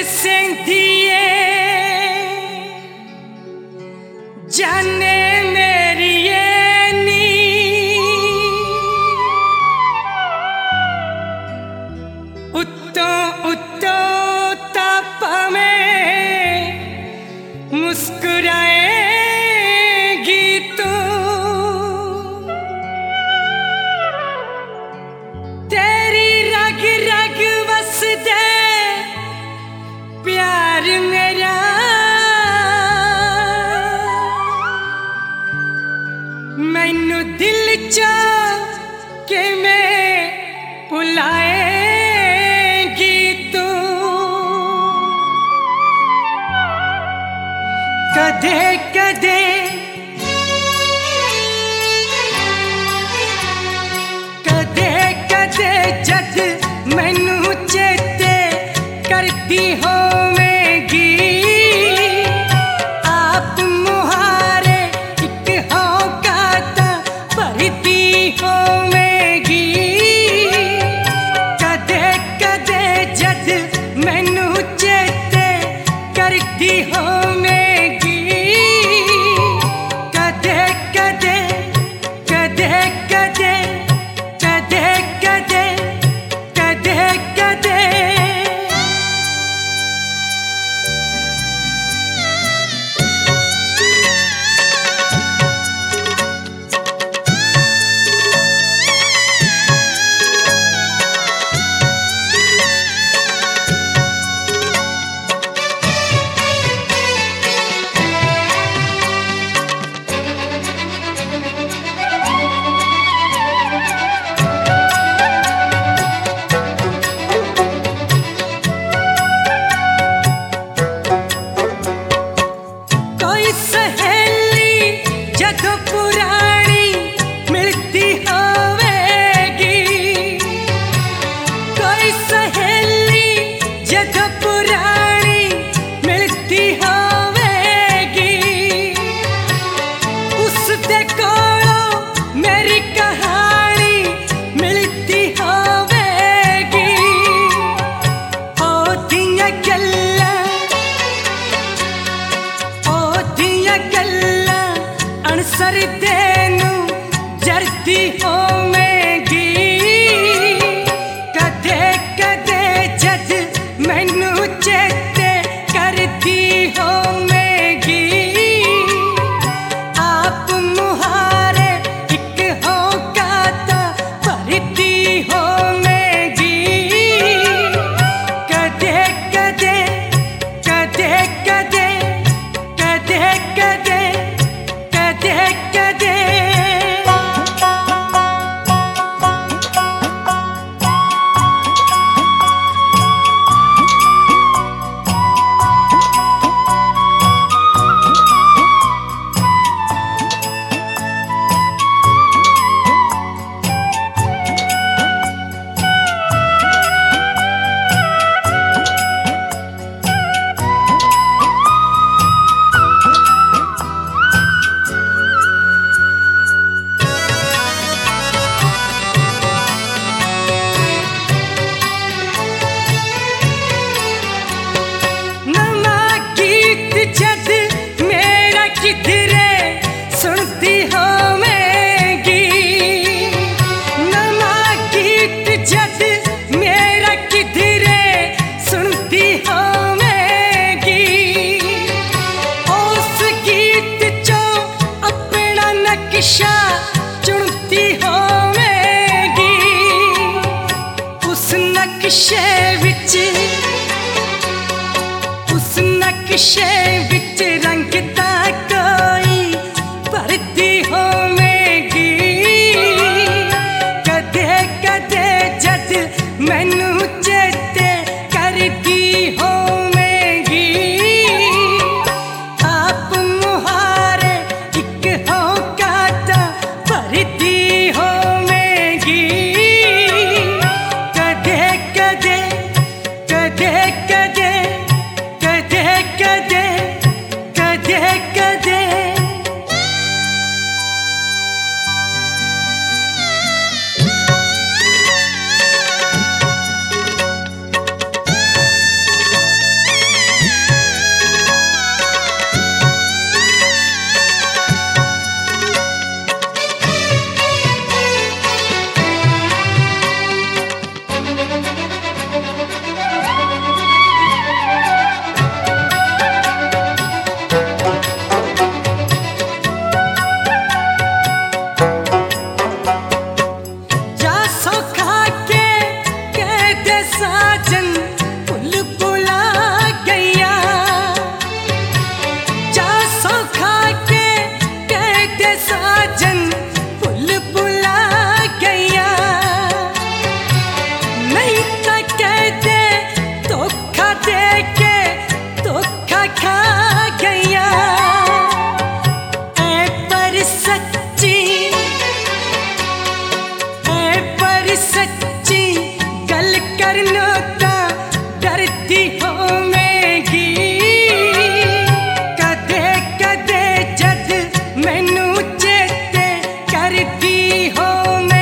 सेंधिए जाने मेरी नी उत्तों उत्तों ताप में मुस्कुराएगी तू। तेरी रग रग बस दे प्यार मेरा, मैनू दिल चा के मैं बुलाएगी तू। कदे कदे कदे कदे जद मैनू चेते करती होवेगी, आप मुहारे एक होगा भरती होवेगी। कदे कदे जद मैनू चेते करती होवेगी, कदे कदे कदे कदे कदे कदे कदे कदे सरदेनू जरती होवेगी। कदे कदे जद मैनू चेते करती होवेगी, आप मुहारे एक होगा भरती होवेगी। कदे कदे कदे कदे कदे कदे कदे कदे सुनती होवेगी, नमा गीत जद मेरा किधरे सुनती होवेगी। उस गीत चो अपना नक्शा चुनती होवेगी। उस नक्शे विच उस नक्शे विच रंग दा कोई भरती होवेगी। कदे कदे जद मैनू चेते करती होवेगी, आप मुहारे एक होगा भरती होवेगी। कदे कदे कदे कदे कदे कदे कदे कदे साजन भुल भुला गईया जा सौ खा के कहते साजन भुल भुला गईया नहीं तो कहते धोखा दे के धोखा खा गईया ऐ पर सच्ची गल करना ता डरती होवेगी कदे कदे जद मैनू चेते करती होवेगी।